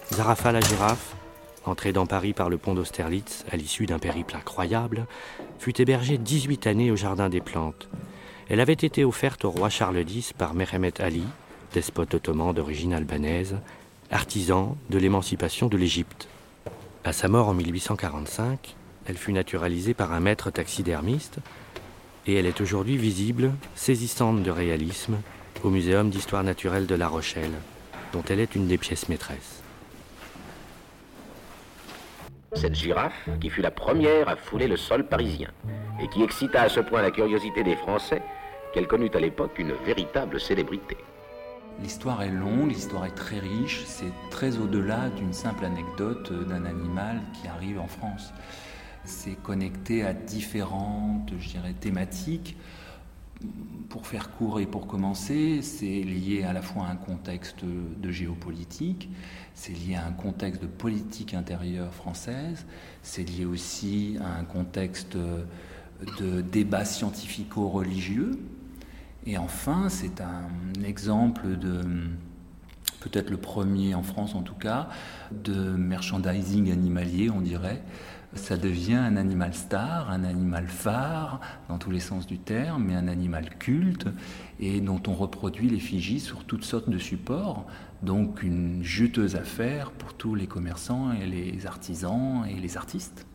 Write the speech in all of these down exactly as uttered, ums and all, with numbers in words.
Zarafa la girafe, entrée dans Paris par le pont d'Austerlitz à l'issue d'un périple incroyable, fut hébergée dix-huit années au Jardin des Plantes. Elle avait été offerte au roi Charles X par Mehemet Ali, despote ottoman d'origine albanaise, artisan de l'émancipation de l'Égypte. À sa mort en mille huit cent quarante-cinq, elle fut naturalisée par un maître taxidermiste et elle est aujourd'hui visible, saisissante de réalisme, au Muséum d'histoire naturelle de La Rochelle, dont elle est une des pièces maîtresses. Cette girafe, qui fut la première à fouler le sol parisien, et qui excita à ce point la curiosité des Français, qu'elle connut à l'époque une véritable célébrité. L'histoire est longue, l'histoire est très riche, c'est très au-delà d'une simple anecdote d'un animal qui arrive en France. C'est connecté à différentes, je dirais, thématiques. Pour faire court et pour commencer, c'est lié à la fois à un contexte de géopolitique, c'est lié à un contexte de politique intérieure française, c'est lié aussi à un contexte de débat scientifico-religieux. Et enfin, c'est un exemple de, peut-être le premier en France en tout cas, de merchandising animalier, on dirait. Ça devient un animal star, un animal phare, dans tous les sens du terme, mais un animal culte, et dont on reproduit l'effigie sur toutes sortes de supports. Donc une juteuse affaire pour tous les commerçants et les artisans et les artistes.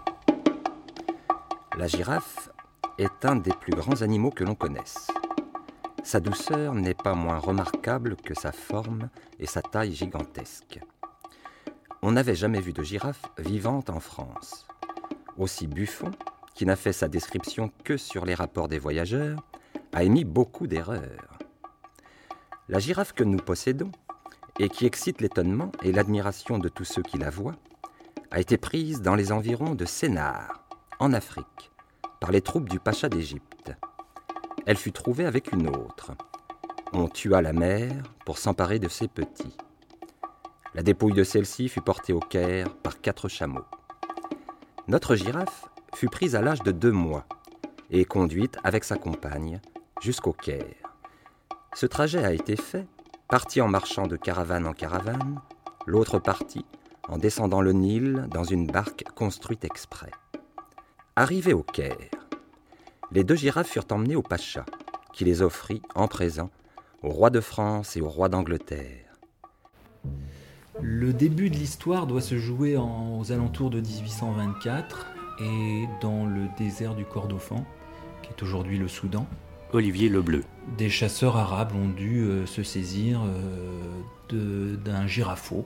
La girafe est un des plus grands animaux que l'on connaisse. Sa douceur n'est pas moins remarquable que sa forme et sa taille gigantesque. On n'avait jamais vu de girafe vivante en France. Aussi Buffon, qui n'a fait sa description que sur les rapports des voyageurs, a émis beaucoup d'erreurs. La girafe que nous possédons, et qui excite l'étonnement et l'admiration de tous ceux qui la voient, a été prise dans les environs de Sénart, en Afrique, par les troupes du pacha d'Égypte. Elle fut trouvée avec une autre. On tua la mère pour s'emparer de ses petits. La dépouille de celle-ci fut portée au Caire par quatre chameaux. Notre girafe fut prise à l'âge de deux mois et conduite avec sa compagne jusqu'au Caire. Ce trajet a été fait, partie en marchant de caravane en caravane, l'autre partie en descendant le Nil dans une barque construite exprès. Arrivés au Caire, les deux girafes furent emmenées au pacha, qui les offrit en présent au roi de France et au roi d'Angleterre. Le début de l'histoire doit se jouer en, aux alentours de dix-huit cent vingt-quatre et dans le désert du Kordofan, qui est aujourd'hui le Soudan. Olivier Lebleu. Des chasseurs arabes ont dû euh, se saisir euh, de, d'un girafeau.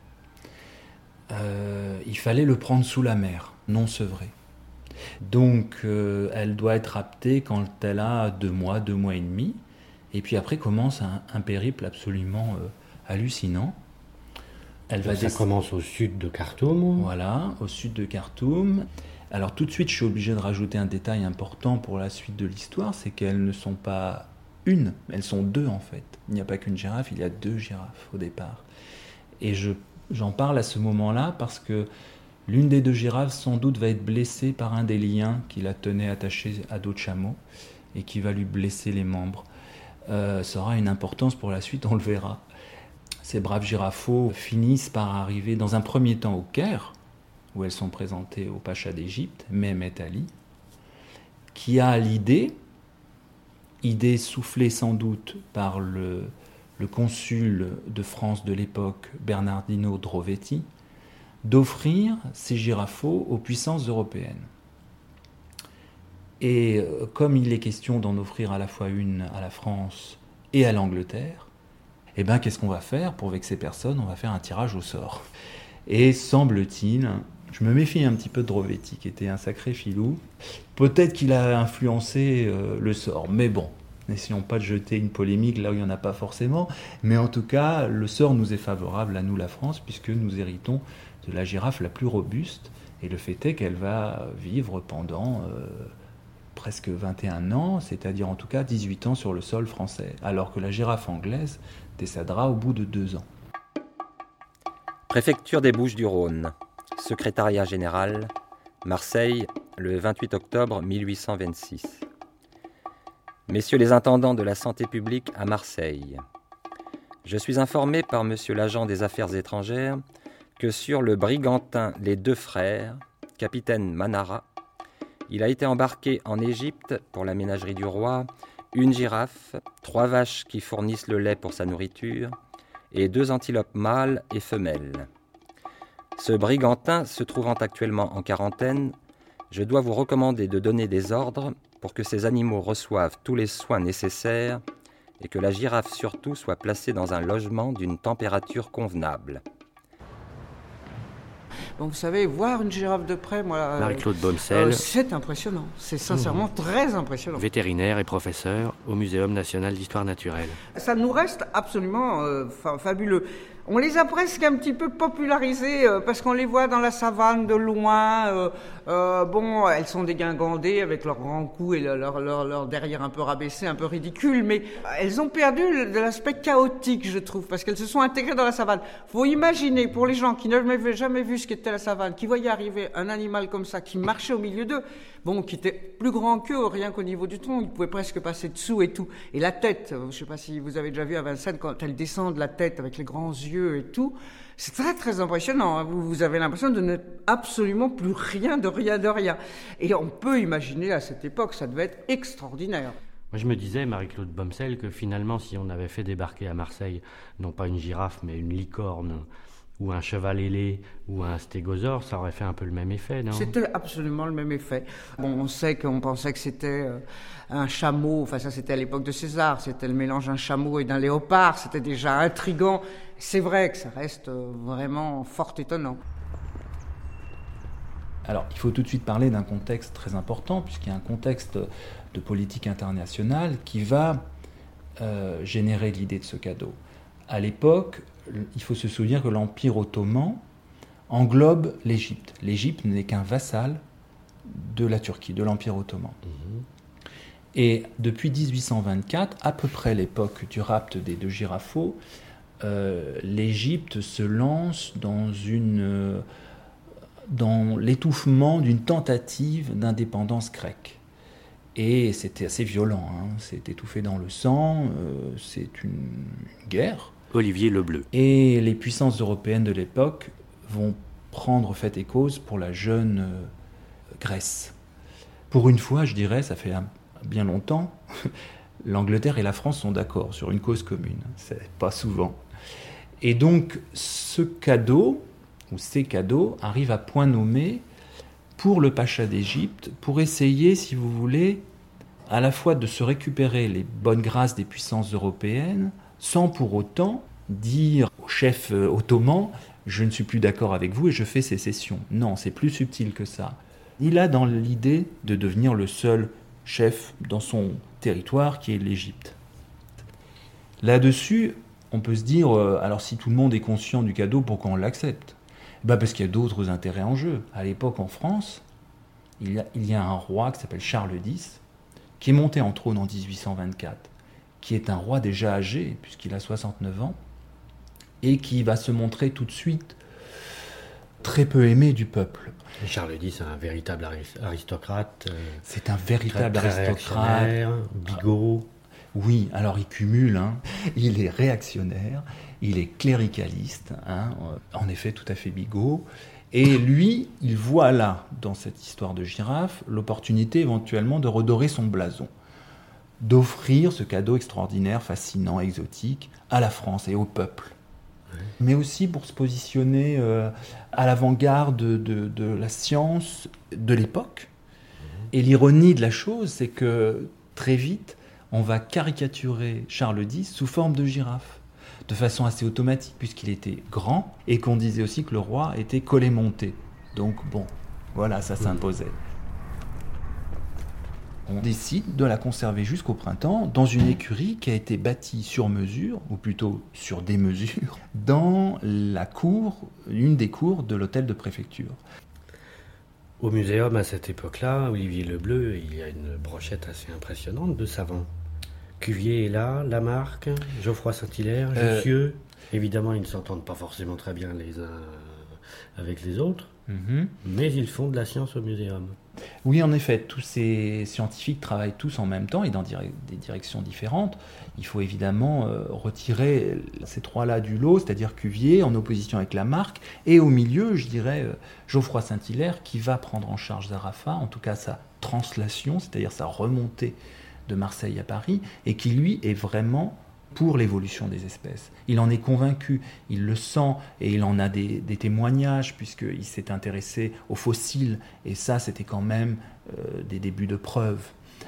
Euh, il fallait le prendre sous la mer, non sevré. Donc euh, elle doit être raptée quand elle a deux mois, deux mois et demi. Et puis après commence un, un périple absolument euh, hallucinant. Elle va ça des... commence au sud de Khartoum. Voilà, au sud de Khartoum. Alors tout de suite, je suis obligé de rajouter un détail important pour la suite de l'histoire, c'est qu'elles ne sont pas une, elles sont deux en fait. Il n'y a pas qu'une girafe, il y a deux girafes au départ. Et je, j'en parle à ce moment-là parce que l'une des deux girafes sans doute va être blessée par un des liens qui la tenait attachée à d'autres chameaux et qui va lui blesser les membres. Euh, ça aura une importance pour la suite, on le verra. Ces braves girafos finissent par arriver dans un premier temps au Caire, où elles sont présentées au pacha d'Égypte, Mehemet Ali, qui a l'idée, idée soufflée sans doute par le, le consul de France de l'époque, Bernardino Drovetti, d'offrir ces girafos aux puissances européennes. Et comme il est question d'en offrir à la fois une à la France et à l'Angleterre, eh bien, qu'est-ce qu'on va faire pour vexer personne ? On va faire un tirage au sort. Et semble-t-il, je me méfie un petit peu de Drovetti, qui était un sacré filou. Peut-être qu'il a influencé euh, le sort, mais bon, n'essayons pas de jeter une polémique là où il n'y en a pas forcément. Mais en tout cas, le sort nous est favorable à nous, la France, puisque nous héritons de la girafe la plus robuste. Et le fait est qu'elle va vivre pendant euh, presque vingt et un ans, c'est-à-dire en tout cas dix-huit ans sur le sol français, alors que la girafe anglaise décédera au bout de deux ans. Préfecture des Bouches-du-Rhône, secrétariat général, Marseille, le vingt-huit octobre mille huit cent vingt-six. Messieurs les intendants de la santé publique à Marseille, Je suis informé par monsieur l'agent des affaires étrangères que sur le brigantin Les Deux Frères, capitaine Manara, il a été embarqué en Égypte pour la ménagerie du roi, une girafe, trois vaches qui fournissent le lait pour sa nourriture et deux antilopes mâles et femelles. Ce brigantin se trouvant actuellement en quarantaine, je dois vous recommander de donner des ordres pour que ces animaux reçoivent tous les soins nécessaires et que la girafe surtout soit placée dans un logement d'une température convenable. Bon, vous savez, voir une girafe de près, moi... Marie-Claude Bomsel, euh, c'est impressionnant, c'est sincèrement mmh. très impressionnant. Vétérinaire et professeur au Muséum national d'histoire naturelle. Ça nous reste absolument euh, fa- fabuleux. On les a presque un petit peu popularisées euh, parce qu'on les voit dans la savane de loin. Euh, euh, bon, elles sont dégingandées avec leurs grands coups et leur, leur, leur, leur derrière un peu rabaissé, un peu ridicule, mais elles ont perdu de l'aspect chaotique, je trouve, parce qu'elles se sont intégrées dans la savane. Faut imaginer, pour les gens qui n'avaient jamais vu ce qu'était la savane, qui voyaient arriver un animal comme ça, qui marchait au milieu d'eux, bon, qui était plus grand qu'eux, rien qu'au niveau du tronc, il pouvait presque passer dessous et tout. Et la tête, je ne sais pas si vous avez déjà vu à Vincennes, quand elle descend de la tête avec les grands yeux et tout, c'est très très impressionnant. Vous, vous avez l'impression de n'être absolument plus rien, de rien, de rien. Et on peut imaginer à cette époque, ça devait être extraordinaire. Moi, je me disais, Marie-Claude Bomsel, que finalement, si on avait fait débarquer à Marseille, non pas une girafe, mais une licorne, ou un cheval ailé, ou un stégosaure, ça aurait fait un peu le même effet, non ? C'était absolument le même effet. Bon, on sait qu'on pensait que c'était euh, un chameau, enfin ça c'était à l'époque de César, c'était le mélange d'un chameau et d'un léopard, c'était déjà intriguant. C'est vrai que ça reste euh, vraiment fort étonnant. Alors, il faut tout de suite parler d'un contexte très important, puisqu'il y a un contexte de politique internationale qui va euh, générer l'idée de ce cadeau. À l'époque, il faut se souvenir que l'Empire ottoman englobe l'Égypte. L'Égypte n'est qu'un vassal de la Turquie, de l'Empire ottoman. Mmh. Et depuis dix-huit cent vingt-quatre, à peu près l'époque du rapt des deux girafaux, euh, l'Égypte se lance dans, une, euh, dans l'étouffement d'une tentative d'indépendance grecque. Et c'était assez violent, hein. C'est étouffé dans le sang, euh, c'est une, une guerre. Olivier Lebleu. Et les puissances européennes de l'époque vont prendre fait et cause pour la jeune euh, Grèce. Pour une fois, je dirais, ça fait un, bien longtemps, l'Angleterre et la France sont d'accord sur une cause commune. C'est pas souvent. Et donc, ce cadeau, ou ces cadeaux, arrivent à point nommé pour le pacha d'Égypte, pour essayer, si vous voulez, à la fois de se récupérer les bonnes grâces des puissances européennes, sans pour autant dire au chef ottoman « je ne suis plus d'accord avec vous et je fais sécession ». Non, c'est plus subtil que ça. Il a dans l'idée de devenir le seul chef dans son territoire qui est l'Égypte. Là-dessus, on peut se dire euh, « alors si tout le monde est conscient du cadeau, pourquoi on l'accepte ?» Ben parce qu'il y a d'autres intérêts en jeu. À l'époque, en France, il y a, il y a un roi qui s'appelle Charles dix, qui est monté en trône en dix-huit cent vingt-quatre, qui est un roi déjà âgé, puisqu'il a soixante-neuf ans, et qui va se montrer tout de suite très peu aimé du peuple. Charles dix, c'est un véritable aristocrate. Euh, c'est un véritable très, très aristocrate. Bigot. Oui, alors il cumule, hein. Il est réactionnaire, il est cléricaliste, hein. En effet tout à fait bigot. Et lui, il voit là, dans cette histoire de girafe, l'opportunité éventuellement de redorer son blason, d'offrir ce cadeau extraordinaire, fascinant, exotique à la France et au peuple. Ouais. Mais aussi pour se positionner euh, à l'avant-garde de, de, de la science de l'époque. Mmh. Et l'ironie de la chose, c'est que très vite, on va caricaturer Charles dix sous forme de girafe, de façon assez automatique, puisqu'il était grand, et qu'on disait aussi que le roi était collet-monté. Donc bon, voilà, ça s'imposait. On décide de la conserver jusqu'au printemps dans une écurie qui a été bâtie sur mesure, ou plutôt sur des mesures, dans la cour, une des cours de l'hôtel de préfecture. Au muséum, à cette époque-là, Olivier Lebleu, il y a une brochette assez impressionnante de savants. Cuvier est là, Lamarck, Geoffroy Saint-Hilaire, Jussieu. Euh, Évidemment, ils ne s'entendent pas forcément très bien les uns avec les autres, Mm-hmm. mais ils font de la science au muséum. Oui, en effet, tous ces scientifiques travaillent tous en même temps et dans dire- des directions différentes. Il faut évidemment euh, retirer ces trois-là du lot, c'est-à-dire Cuvier en opposition avec Lamarck, et au milieu, je dirais, euh, Geoffroy Saint-Hilaire qui va prendre en charge Zarafa, en tout cas sa translation, c'est-à-dire sa remontée de Marseille à Paris, et qui lui est vraiment pour l'évolution des espèces. Il en est convaincu, il le sent, et il en a des, des témoignages, puisqu'il s'est intéressé aux fossiles, et ça, c'était quand même euh, des débuts de preuves.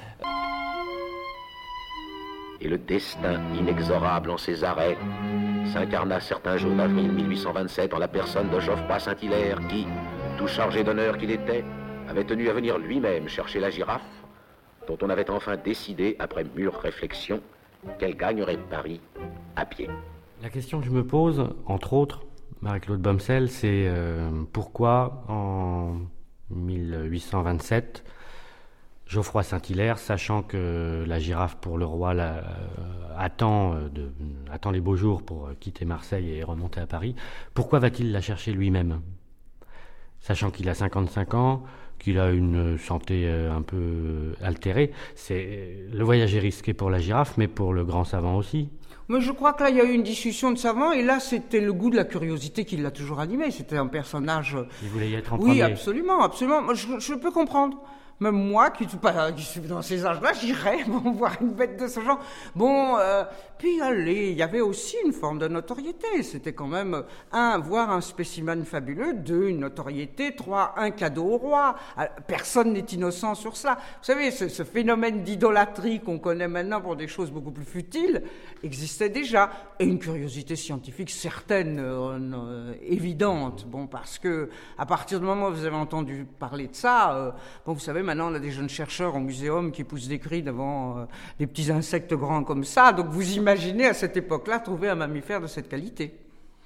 Et le destin inexorable en ses arrêts s'incarna certain jour d'avril mille huit cent vingt-sept en la personne de Geoffroy Saint-Hilaire qui, tout chargé d'honneur qu'il était, avait tenu à venir lui-même chercher la girafe, dont on avait enfin décidé, après mûre réflexion, qu'elle gagnerait Paris à pied. La question que je me pose, entre autres, Marie-Claude Bomsel, c'est euh, pourquoi en mille huit cent vingt-sept, Geoffroy Saint-Hilaire, sachant que la girafe pour le roi la, euh, attend, euh, de, attend les beaux jours pour quitter Marseille et remonter à Paris, pourquoi va-t-il la chercher lui-même ? Sachant qu'il a cinquante-cinq ans, qu'il a une santé un peu altérée, c'est, le voyage est risqué pour la girafe, mais pour le grand savant aussi. Mais je crois que là, il y a eu une discussion de savants, et là, c'était le goût de la curiosité qui l'a toujours animé. C'était un personnage... Il voulait y être en Oui, premier. absolument, absolument. Moi, Je, je peux comprendre. Même moi, qui suis, pas, qui suis dans ces âges-là, j'irais bon, voir une bête de ce genre. Bon, euh, puis allez, il y avait aussi une forme de notoriété. C'était quand même, un, voir un spécimen fabuleux, deux, une notoriété, trois, un cadeau au roi. Personne n'est innocent sur cela. Vous savez, ce, ce phénomène d'idolâtrie qu'on connaît maintenant pour des choses beaucoup plus futiles existait déjà. Et une curiosité scientifique certaine, euh, euh, évidente. Bon, parce que à partir du moment où vous avez entendu parler de ça, euh, bon, vous savez, maintenant, on a des jeunes chercheurs au muséum qui poussent des cris devant euh, des petits insectes grands comme ça. Donc, vous imaginez, à cette époque-là, trouver un mammifère de cette qualité.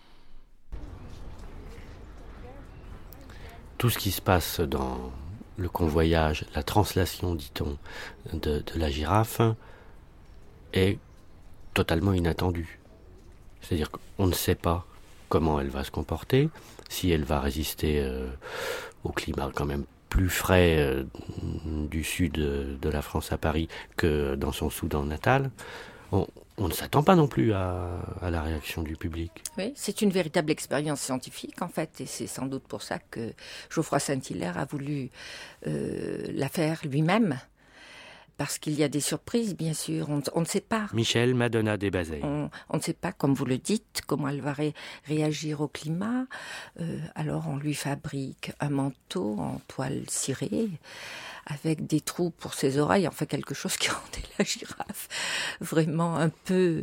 Tout ce qui se passe dans le convoyage, la translation, dit-on, de, de la girafe est totalement inattendu. C'est-à-dire qu'on ne sait pas comment elle va se comporter, si elle va résister euh, au climat quand même plus frais euh, du sud de, de la France à Paris que dans son Soudan natal. On, on ne s'attend pas non plus à, à la réaction du public. Oui, c'est une véritable expérience scientifique en fait, et c'est sans doute pour ça que Geoffroy Saint-Hilaire a voulu euh, la faire lui-même. Parce qu'il y a des surprises, bien sûr, on, on ne sait pas. Michel Madonna Desbazeilles. On, on ne sait pas, comme vous le dites, comment elle va ré, réagir au climat. Euh, alors on lui fabrique un manteau en toile cirée, avec des trous pour ses oreilles, enfin quelque chose qui rendait la girafe vraiment un peu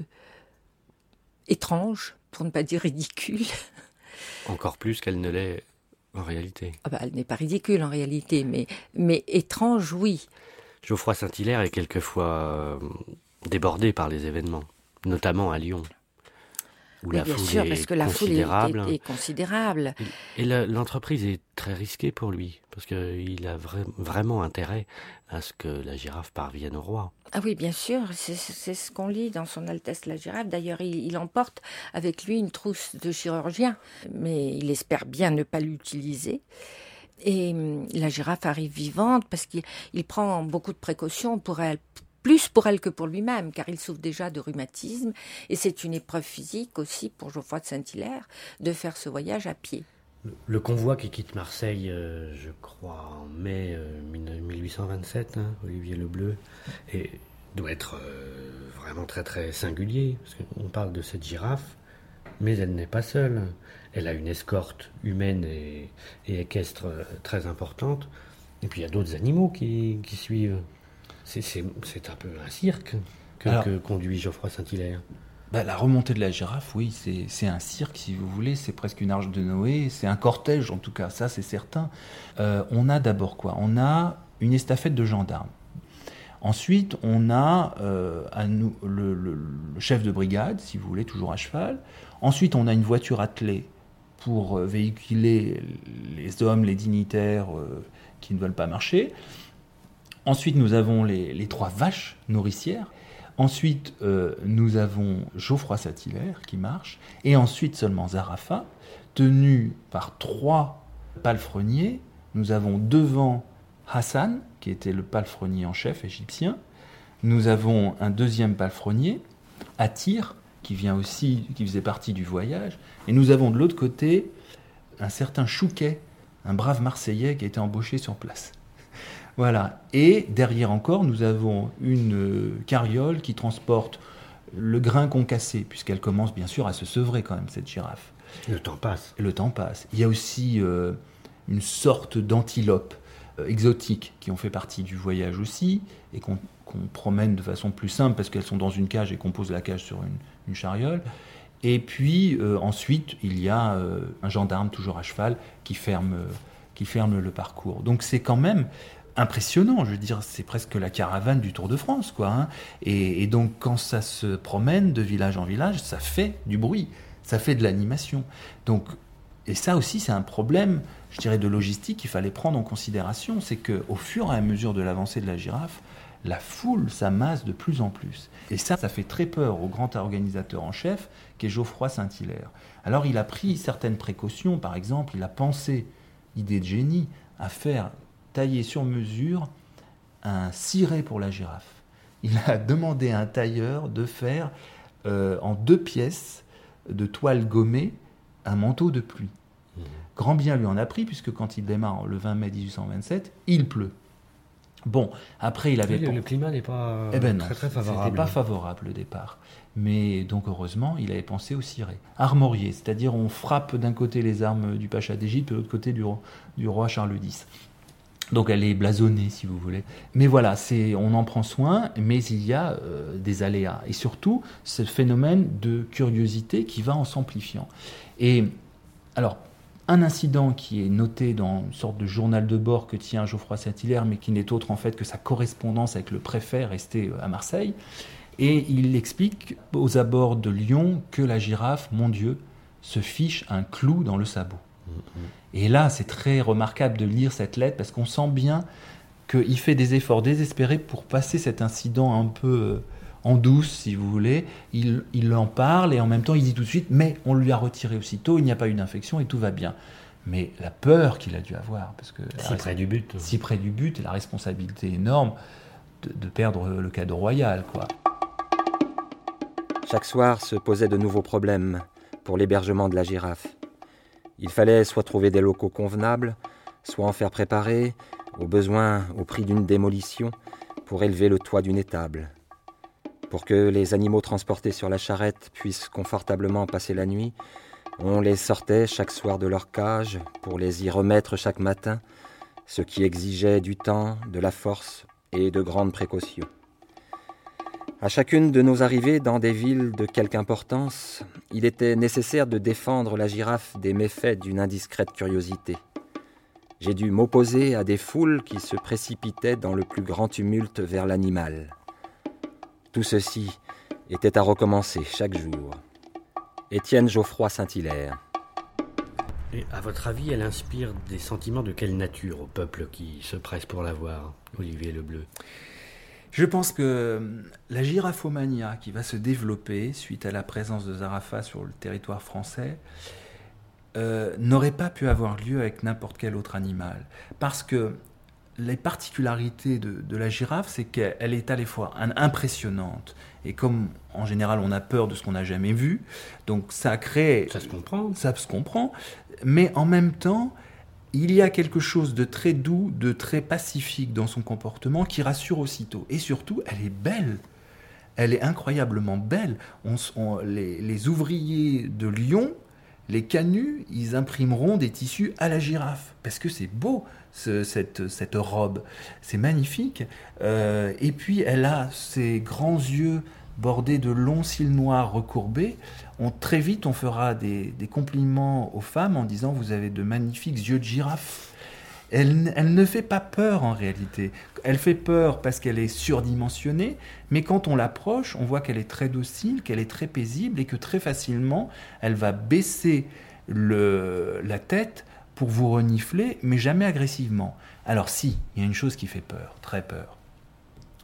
étrange, pour ne pas dire ridicule. Encore plus qu'elle ne l'est en réalité. Ah bah, elle n'est pas ridicule en réalité, mais, mais étrange, oui. Geoffroy Saint-Hilaire est quelquefois euh, débordé par les événements, notamment à Lyon, où oui, la bien foule sûr, est parce que la foule considérable. est, est, est considérable. Et le, l'entreprise est très risquée pour lui, parce qu'il a vra- vraiment intérêt à ce que la girafe parvienne au roi. Ah oui, bien sûr, c'est, c'est ce qu'on lit dans Son Altesse la girafe. D'ailleurs, il, il emporte avec lui une trousse de chirurgien, mais il espère bien ne pas l'utiliser. Et la girafe arrive vivante parce qu'il il prend beaucoup de précautions pour elle, plus pour elle que pour lui-même, car il souffre déjà de rhumatisme. Et c'est une épreuve physique aussi pour Geoffroy de Saint-Hilaire de faire ce voyage à pied. Le convoi qui quitte Marseille, euh, je crois, en mai euh, mille huit cent vingt-sept, hein, Olivier Lebleu, et doit être euh, vraiment très très singulier, parce qu'on parle de cette girafe, mais elle n'est pas seule. Elle a une escorte humaine et, et équestre très importante. Et puis il y a d'autres animaux qui, qui suivent. C'est, c'est, c'est un peu un cirque que, Alors, que conduit Geoffroy Saint-Hilaire. Bah, la remontée de la girafe, oui, c'est, c'est un cirque, si vous voulez. C'est presque une arche de Noé. C'est un cortège, en tout cas, ça, c'est certain. Euh, on a d'abord quoi ? On a une estafette de gendarmes. Ensuite, on a euh, à nous, le, le, le chef de brigade, si vous voulez, toujours à cheval. Ensuite, on a une voiture attelée pour véhiculer les hommes, les dignitaires euh, qui ne veulent pas marcher. Ensuite, nous avons les, les trois vaches nourricières. Ensuite, euh, nous avons Geoffroy Saint-Hilaire qui marche, et ensuite seulement Zarafa, tenu par trois palefreniers. Nous avons devant Hassan, qui était le palefrenier en chef égyptien. Nous avons un deuxième palefrenier, Attir, qui vient aussi, qui faisait partie du voyage. Et nous avons de l'autre côté un certain Chouquet, un brave Marseillais qui a été embauché sur place. Voilà. Et derrière encore, nous avons une carriole qui transporte le grain concassé, puisqu'elle commence bien sûr à se sevrer quand même, cette girafe. Le temps passe. Le temps passe. Il y a aussi euh, une sorte d'antilope euh, exotique qui ont fait partie du voyage aussi, et qu'on, qu'on promène de façon plus simple parce qu'elles sont dans une cage et qu'on pose la cage sur une, une chariole. Et puis euh, ensuite, il y a euh, un gendarme toujours à cheval qui ferme, euh, qui ferme le parcours. Donc c'est quand même impressionnant, je veux dire, c'est presque la caravane du Tour de France, quoi. Hein. Et, et donc quand ça se promène de village en village, ça fait du bruit, ça fait de l'animation. Donc, et ça aussi, c'est un problème, je dirais, de logistique qu'il fallait prendre en considération, c'est qu'au fur et à mesure de l'avancée de la girafe, la foule s'amasse de plus en plus. Et ça, ça fait très peur au grand organisateur en chef, qui est Geoffroy Saint-Hilaire. Alors il a pris certaines précautions, par exemple, il a pensé, idée de génie, à faire tailler sur mesure un ciré pour la girafe. Il a demandé à un tailleur de faire euh, en deux pièces de toile gommée un manteau de pluie. Mmh. Grand bien lui en a pris, puisque quand il démarre le vingt mai dix-huit cent vingt-sept, il pleut. Bon, après il avait... Oui, le climat n'est pas eh ben non, très très favorable. C'était pas favorable au départ. Mais donc heureusement, il avait pensé au ciré. Armorié, c'est-à-dire on frappe d'un côté les armes du pacha d'Égypte, de l'autre côté du roi, du roi Charles X. Donc elle est blasonnée, si vous voulez. Mais voilà, c'est, on en prend soin, mais il y a euh, des aléas. Et surtout, ce phénomène de curiosité qui va en s'amplifiant. Et alors, un incident qui est noté dans une sorte de journal de bord que tient Geoffroy Saint-Hilaire, mais qui n'est autre en fait que sa correspondance avec le préfet resté à Marseille. Et il explique aux abords de Lyon que la girafe, mon Dieu, se fiche un clou dans le sabot. Et là, c'est très remarquable de lire cette lettre parce qu'on sent bien qu'il fait des efforts désespérés pour passer cet incident un peu en douce, si vous voulez. Il, il en parle et en même temps, il dit tout de suite « mais on lui a retiré aussitôt, il n'y a pas eu d'infection et tout va bien ». Mais la peur qu'il a dû avoir, parce que si près res- du but, si près du but, et la responsabilité énorme de, de perdre le cadeau royal, quoi. Chaque soir se posaient de nouveaux problèmes pour l'hébergement de la girafe. Il fallait soit trouver des locaux convenables, soit en faire préparer, au besoin au prix d'une démolition, pour élever le toit d'une étable. Pour que les animaux transportés sur la charrette puissent confortablement passer la nuit, on les sortait chaque soir de leur cage pour les y remettre chaque matin, ce qui exigeait du temps, de la force et de grandes précautions. À chacune de nos arrivées dans des villes de quelque importance, il était nécessaire de défendre la girafe des méfaits d'une indiscrète curiosité. J'ai dû m'opposer à des foules qui se précipitaient dans le plus grand tumulte vers l'animal. Tout ceci était à recommencer chaque jour. Étienne Geoffroy Saint-Hilaire. Et à votre avis, elle inspire des sentiments de quelle nature au peuple qui se presse pour la voir, Olivier Lebleu ? Je pense que la giraphomania qui va se développer suite à la présence de Zarafa sur le territoire français euh, n'aurait pas pu avoir lieu avec n'importe quel autre animal. Parce que les particularités de, de la girafe, c'est qu'elle est à la fois impressionnante, et comme en général on a peur de ce qu'on n'a jamais vu, donc ça crée... Ça se comprend. Ça se comprend, mais en même temps... il y a quelque chose de très doux, de très pacifique dans son comportement qui rassure aussitôt. Et surtout, elle est belle. Elle est incroyablement belle. On, on, les, les ouvriers de Lyon, les canuts, ils imprimeront des tissus à la girafe. Parce que c'est beau, ce, cette, cette robe. C'est magnifique. Euh, et puis, elle a ses grands yeux bordés de longs cils noirs recourbés. On, très vite, on fera des, des compliments aux femmes en disant « vous avez de magnifiques yeux de girafe ». Elle, elle ne fait pas peur en réalité. Elle fait peur parce qu'elle est surdimensionnée, mais quand on l'approche, on voit qu'elle est très docile, qu'elle est très paisible et que très facilement, elle va baisser le, la tête pour vous renifler, mais jamais agressivement. Alors si, il y a une chose qui fait peur, très peur.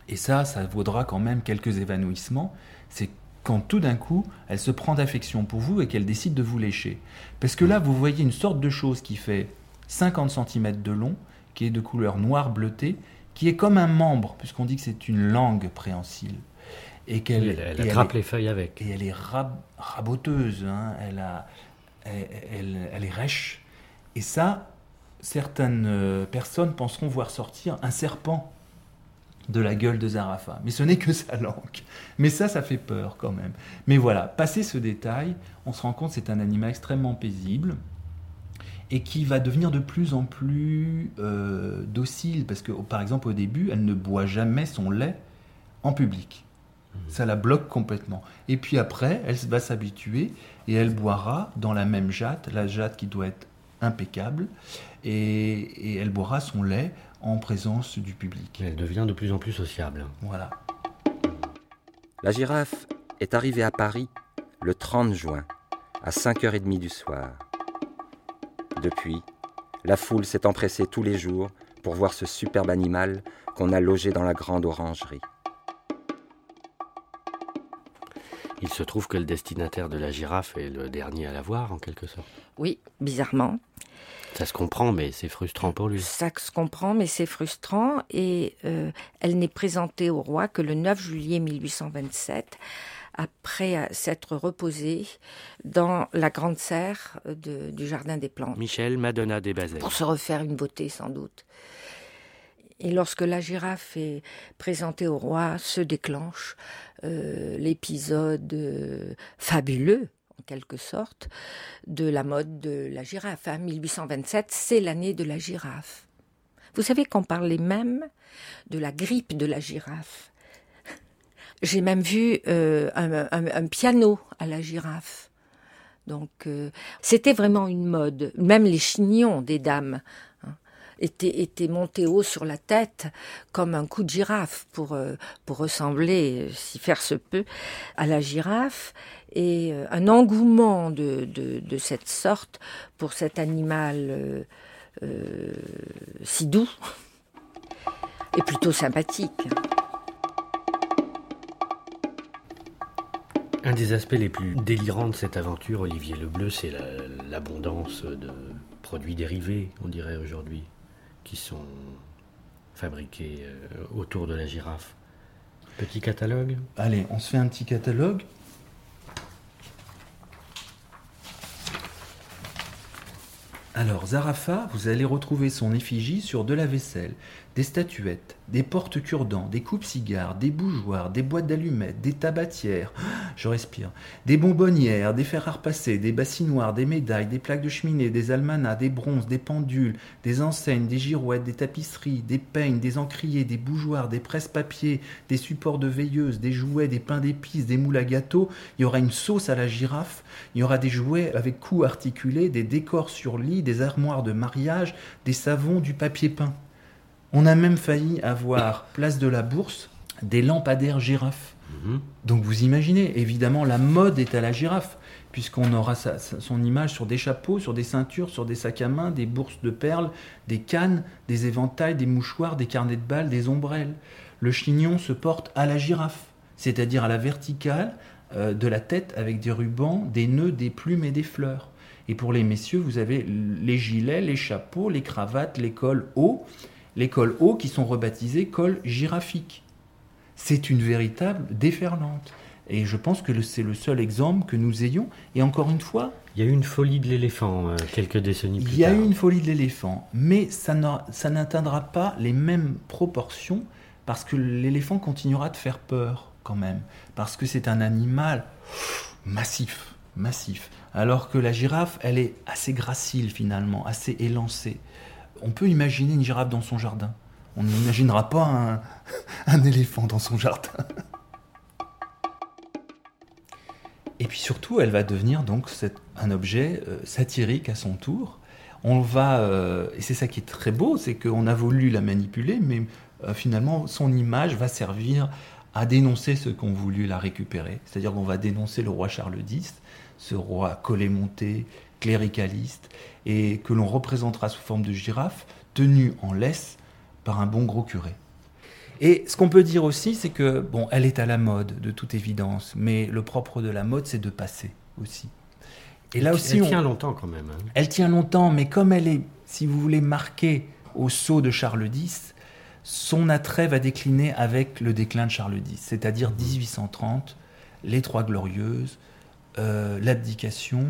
Et ça, ça vaudra quand même quelques évanouissements. C'est quand tout d'un coup, elle se prend d'affection pour vous et qu'elle décide de vous lécher. Parce que là, vous voyez une sorte de chose qui fait cinquante centimètres de long, qui est de couleur noire bleutée, qui est comme un membre, puisqu'on dit que c'est une langue préhensile. Et qu'elle Oui, elle, elle et attrape elle est, les feuilles avec. Et elle est rab, raboteuse, hein, elle, a, elle, elle, elle est rêche. Et ça, certaines personnes penseront voir sortir un serpent de la gueule de Zarafa. Mais ce n'est que sa langue. Mais ça, ça fait peur quand même. Mais voilà, passé ce détail, on se rend compte que c'est un animal extrêmement paisible et qui va devenir de plus en plus euh, docile. Parce que, par exemple, au début, elle ne boit jamais son lait en public. Ça la bloque complètement. Et puis après, elle va s'habituer et elle boira dans la même jatte, la jatte qui doit être impeccable, et, et elle boira son lait en présence du public. Elle devient de plus en plus sociable. Voilà. La girafe est arrivée à Paris le trente juin, à cinq heures trente du soir. Depuis, la foule s'est empressée tous les jours pour voir ce superbe animal qu'on a logé dans la grande orangerie. Il se trouve que le destinataire de la girafe est le dernier à la voir, en quelque sorte. Oui, bizarrement. Ça se comprend, mais c'est frustrant pour lui. Ça se comprend, mais c'est frustrant. Et euh, elle n'est présentée au roi que le neuf juillet mille huit cent vingt-sept, après s'être reposée dans la grande serre de, du Jardin des Plantes. Michel Madonna des Bazelles. Pour se refaire une beauté, sans doute. Et lorsque la girafe est présentée au roi, se déclenche euh, l'épisode euh, fabuleux, en quelque sorte, de la mode de la girafe. Hein. mille huit cent vingt-sept, c'est l'année de la girafe. Vous savez qu'on parlait même de la grippe de la girafe. J'ai même vu euh, un, un, un piano à la girafe. Donc, euh, c'était vraiment une mode. Même les chignons des dames hein, étaient, étaient montés haut sur la tête comme un cou de girafe pour, euh, pour ressembler, si faire se peut, à la girafe. Et euh, un engouement de, de, de cette sorte pour cet animal euh, euh, si doux et plutôt sympathique. Un des aspects les plus délirants de cette aventure, Olivier Lebleu, c'est la, l'abondance de produits dérivés, on dirait aujourd'hui, qui sont fabriqués autour de la girafe. Petit catalogue ? Allez, on se fait un petit catalogue. Alors, Zarafa, vous allez retrouver son effigie sur de la vaisselle, des statuettes, des porte-cure-dents, des coupes-cigares, des bougeoirs, des boîtes d'allumettes, des tabatières, je respire, des bonbonnières, des fers à repasser, des bassinoires, des médailles, des plaques de cheminée, des almanachs, des bronzes, des pendules, des enseignes, des girouettes, des tapisseries, des peignes, des encriers, des bougeoirs, des presse-papiers, des supports de veilleuse, des jouets, des pains d'épices, des moules à gâteaux. Il y aura une sauce à la girafe, il y aura des jouets avec coups articulés, des décors sur lit, des armoires de mariage, des savons, du papier peint. On a même failli avoir, place de la Bourse, des lampadaires girafes. Mmh. Donc vous imaginez, évidemment, la mode est à la girafe, puisqu'on aura sa, sa, son image sur des chapeaux, sur des ceintures, sur des sacs à main, des bourses de perles, des cannes, des éventails, des mouchoirs, des carnets de balles, des ombrelles. Le chignon se porte à la girafe, c'est-à-dire à la verticale euh, de la tête, avec des rubans, des nœuds, des plumes et des fleurs. Et pour les messieurs, vous avez les gilets, les chapeaux, les cravates, les cols hauts, les cols hauts qui sont rebaptisés cols giraffiques. C'est une véritable déferlante. Et je pense que c'est le seul exemple que nous ayons. Et encore une fois... Il y a eu une folie de l'éléphant euh, quelques décennies plus tard. Il y a eu une folie de l'éléphant, mais ça, ça n'atteindra pas les mêmes proportions parce que l'éléphant continuera de faire peur quand même. Parce que c'est un animal massif, massif. Alors que la girafe, elle est assez gracile finalement, assez élancée. On peut imaginer une girafe dans son jardin. On n'imaginera pas un, un éléphant dans son jardin. Et puis surtout, elle va devenir donc un objet euh, satirique à son tour. On va, euh, et c'est ça qui est très beau, c'est qu'on a voulu la manipuler, mais euh, finalement, son image va servir à dénoncer ceux qui ont voulu la récupérer. C'est-à-dire qu'on va dénoncer le roi Charles X, ce roi collet-monté, cléricaliste, et que l'on représentera sous forme de girafe, tenu en laisse par un bon gros curé. Et ce qu'on peut dire aussi, c'est que, bon, elle est à la mode, de toute évidence, mais le propre de la mode, c'est de passer aussi. Et là aussi, elle on... tient longtemps quand même. Hein. Elle tient longtemps, mais comme elle est, si vous voulez, marquée au sceau de Charles X, son attrait va décliner avec le déclin de Charles X, c'est-à-dire dix-huit cent trente, les Trois Glorieuses, euh, l'abdication,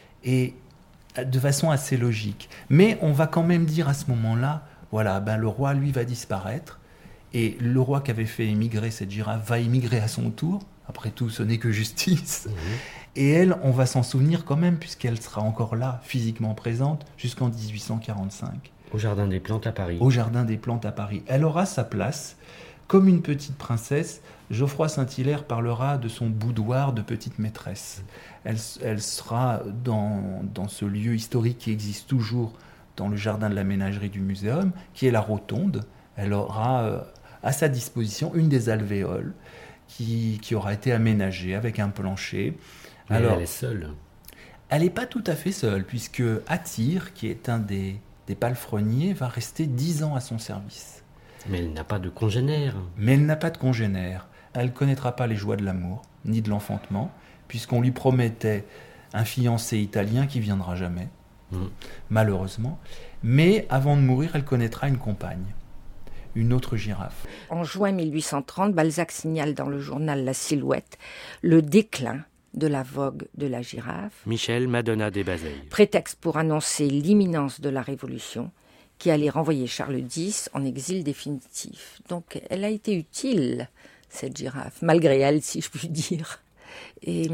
et de façon assez logique. Mais on va quand même dire à ce moment-là, voilà, ben le roi, lui, va disparaître, et le roi qui avait fait émigrer cette girafe va émigrer à son tour. Après tout, ce n'est que justice. Mmh. Et elle, on va s'en souvenir quand même, puisqu'elle sera encore là, physiquement présente, jusqu'en dix-huit cent quarante-cinq. Au Jardin des Plantes à Paris. Au Jardin des Plantes à Paris. Elle aura sa place. Comme une petite princesse, Geoffroy Saint-Hilaire parlera de son boudoir de petite maîtresse. Elle, elle sera dans, dans ce lieu historique qui existe toujours dans le jardin de la ménagerie du Muséum, qui est la Rotonde. Elle aura euh, à sa disposition une des alvéoles qui, qui aura été aménagée avec un plancher. Mais Alors, elle est seule. Elle n'est pas tout à fait seule, puisque Attire, qui est un des, des palefreniers, va rester dix ans à son service. Mais elle n'a pas de congénère. Mais elle n'a pas de congénère. Elle ne connaîtra pas les joies de l'amour, ni de l'enfantement, puisqu'on lui promettait un fiancé italien qui ne viendra jamais, mmh. malheureusement. Mais avant de mourir, elle connaîtra une compagne, une autre girafe. En juin mille huit cent trente, Balzac signale dans le journal La Silhouette le déclin de la vogue de la girafe. Michel Madonna des Bazeilles. Prétexte pour annoncer l'imminence de la Révolution qui allait renvoyer Charles X en exil définitif. Donc elle a été utile, cette girafe, malgré elle, si je puis dire. Et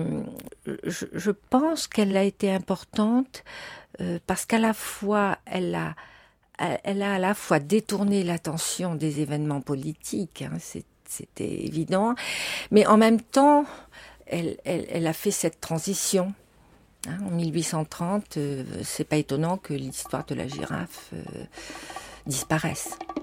je, je pense qu'elle a été importante euh, parce qu'à la fois, elle a, elle a à la fois détourné l'attention des événements politiques, hein, c'est, c'était évident, mais en même temps, elle, elle, elle a fait cette transition. Hein, en mille huit cent trente, euh, c'est pas étonnant que l'histoire de la girafe euh, disparaisse.